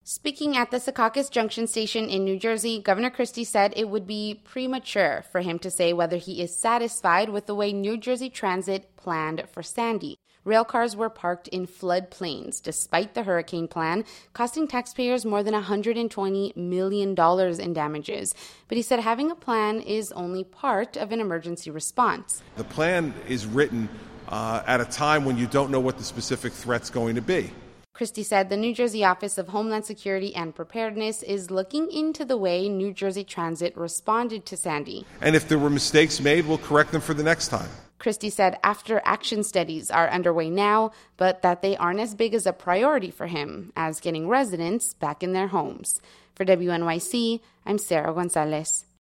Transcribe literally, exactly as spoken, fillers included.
Speaking at the Secaucus Junction station in New Jersey, Governor Christie said it would be premature for him to say whether he is satisfied with the way New Jersey Transit planned for Sandy. Railcars were parked in floodplains despite the hurricane plan, costing taxpayers more than one hundred twenty million dollars in damages. But he said having a plan is only part of an emergency response. The plan is written uh, at a time when you don't know what the specific threat's going to be. Christie said the New Jersey Office of Homeland Security and Preparedness is looking into the way New Jersey Transit responded to Sandy. And if there were mistakes made, we'll correct them for the next time. Christie said after action studies are underway now, but that they aren't as big as a priority for him as getting residents back in their homes. For W N Y C, I'm Sarah Gonzalez.